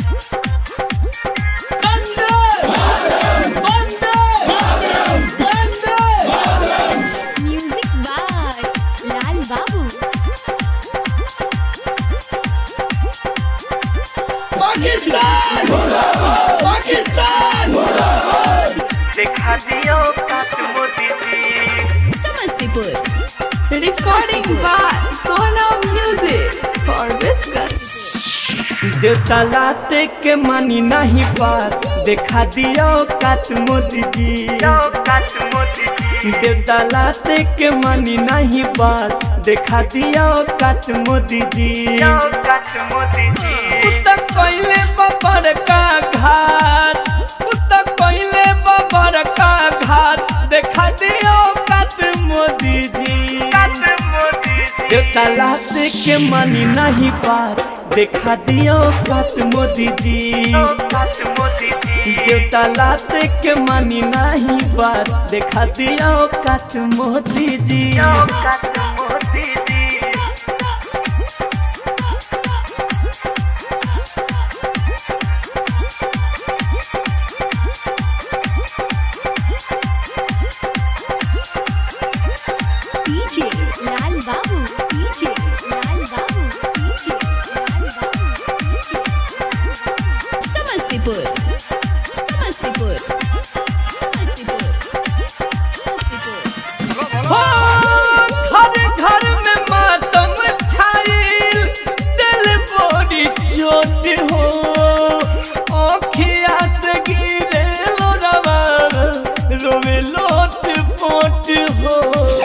Music by लाल बाबू। पाकिस्तान पाकिस्तान दिखा दियो काट Modi ji. Samastipur recording by Sona music for विस्कस। देवता लाते के मानी नहीं बात दिखा दियो काट मोदी जी। देवता लाते के मानी नहीं बात दिखा दियो काट मोदी जी। पुता कोइले बबर का घाट, पुता कोइले बबर का घाट दिखा दियो काट मोदी जी। देवता लाते के मानी नहीं बात दिखा दियो काट मोदी जी। देवता लाते के मानी नहीं बात दिखा दियो काट मोदी जी। डीजे लाल बाबू, डीजे लाल बाबू, डीजे लाल बाबू। समस्तीपुर समस्तीपुर समस्तीपुर समस्तीपुर। हो घर घर में मातम छाइल दिल बड़ी चोट हो। आँखिया से गिरे लोरवा रोवे लोट पोट हो।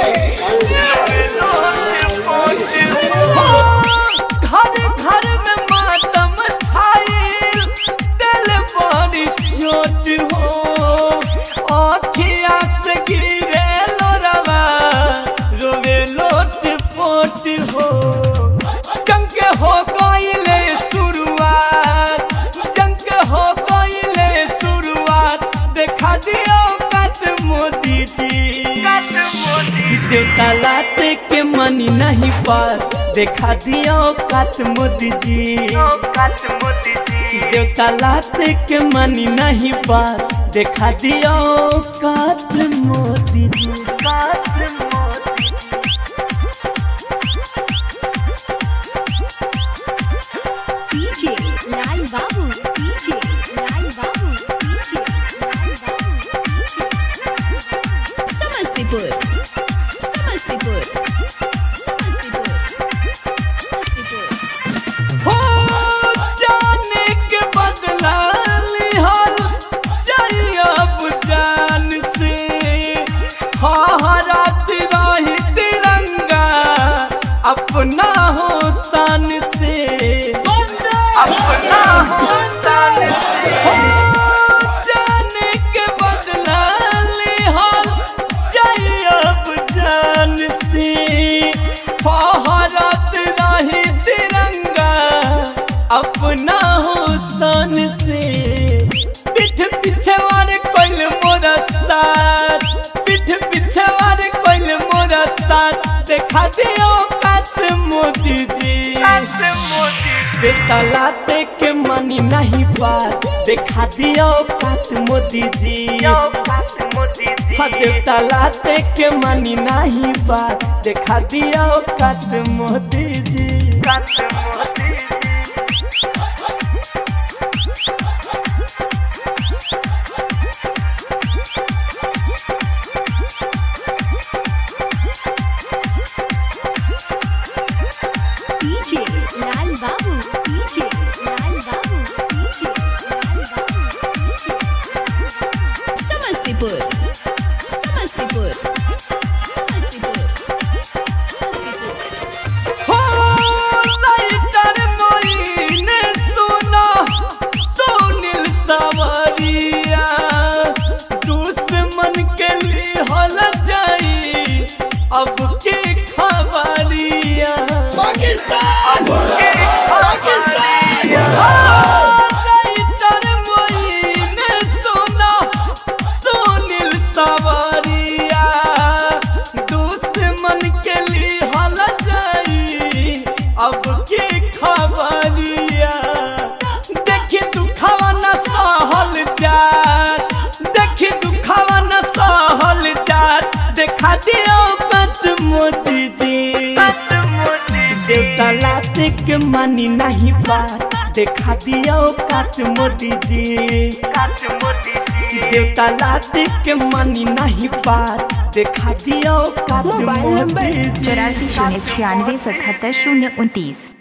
घर घर में मातम छाइल दिल बड़ी चोट हो। आँखिया से गिरे लोरवा रोवे लोट पोट हो। जंग हो गइले शुरुआत, जंग हो गइले शुरुआत देखा दियो काट मोदी जी। देवता लाते के मनी नहीं बात देखा दियो काट मोदी जी। देवता लाते के मनी नहीं बात देखा दियो काट मोदी जी। डीजे लाल बाबू, डीजे लाल बाबू, डीजे लाल बाबू। समस्तीपुर समस्तीपुर समस्तीपुर समस्तीपुर। हो जाने के बदला लिहल जाई अब जान से। हरात रही तिरंगा अपना हो शान से। अपना हो शान से। हो जाने के बदला लिहल जाई अब जान से। फहरत रही तिरंगा अपना हो शान से। पीठ पीछे वार कोइल मोरा साथ, पीठ पीछे वार कोइल मोरा साथ देखा दियो काट मोदी जी। देवता लाते के मनी नहीं बात देखा दियो काट मोदी जी। हाँ देवता लाते के मनी नहीं बात देखा दियो काट मोदी जी। डीजे लाल बाबू, डीजे लाल बाबू, डीजे लाल बाबू। समस्तीपुर समस्तीपुर समस्तीपुर समस्तीपुर। हो नहीं देखा दियो बात मोदी जी देवता लाते के मानी नहीं बात देखा दियो काट मोदी जी देवता लाते के मानी नहीं बात देखा दियो काट मोदी जी 84 096 77 029